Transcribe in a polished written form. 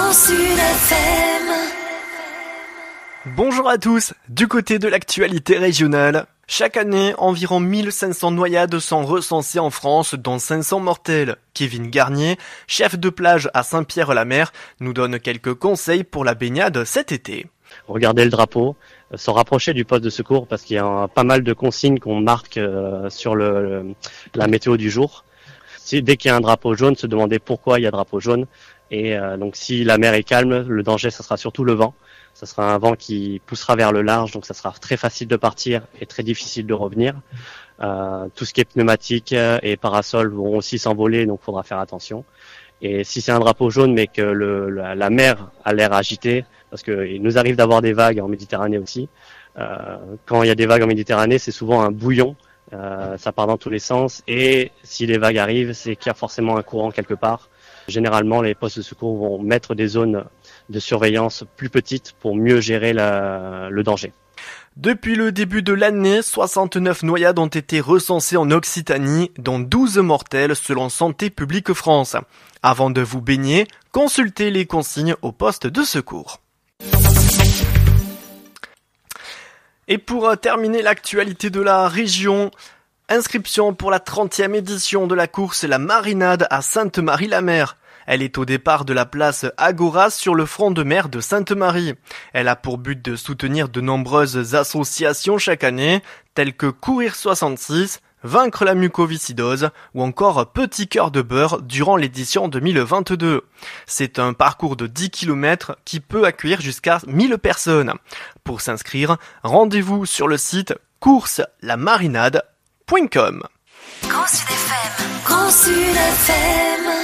Grand Sud FM. Bonjour à tous, du côté de l'actualité régionale. Chaque année, environ 1500 noyades sont recensées en France, dont 500 mortelles. Kevin Garnier, chef de plage à Saint-Pierre-la-Mer, nous donne quelques conseils pour la baignade cet été. Regarder le drapeau, se rapprocher du poste de secours parce qu'il y a pas mal de consignes qu'on marque sur la météo du jour. Dès qu'il y a un drapeau jaune, se demander pourquoi il y a drapeau jaune. Et donc si la mer est calme, le danger, ça sera surtout le vent. Ça sera un vent qui poussera vers le large, donc ça sera très facile de partir et très difficile de revenir. Tout ce qui est pneumatique et parasol vont aussi s'envoler, donc il faudra faire attention. Et si c'est un drapeau jaune, mais que la mer a l'air agitée, parce qu'il nous arrive d'avoir des vagues en Méditerranée aussi. Quand il y a des vagues en Méditerranée, c'est souvent un bouillon. Ça part dans tous les sens. Et si les vagues arrivent, c'est qu'il y a forcément un courant quelque part. Généralement, les postes de secours vont mettre des zones de surveillance plus petites pour mieux gérer le danger. Depuis le début de l'année, 69 noyades ont été recensées en Occitanie, dont 12 mortelles selon Santé publique France. Avant de vous baigner, consultez les consignes au poste de secours. Et pour terminer l'actualité de la région, inscription pour la 30e édition de la course La Marinade à Sainte-Marie-la-Mer. Elle est au départ de la place Agora sur le front de mer de Sainte-Marie. Elle a pour but de soutenir de nombreuses associations chaque année, telles que Courir 66, Vaincre la mucoviscidose ou encore Petit cœur de beurre durant l'édition 2022. C'est un parcours de 10 km qui peut accueillir jusqu'à 1000 personnes. Pour s'inscrire, rendez-vous sur le site courselamarinade.com. Grand Sud FM. Grand Sud FM.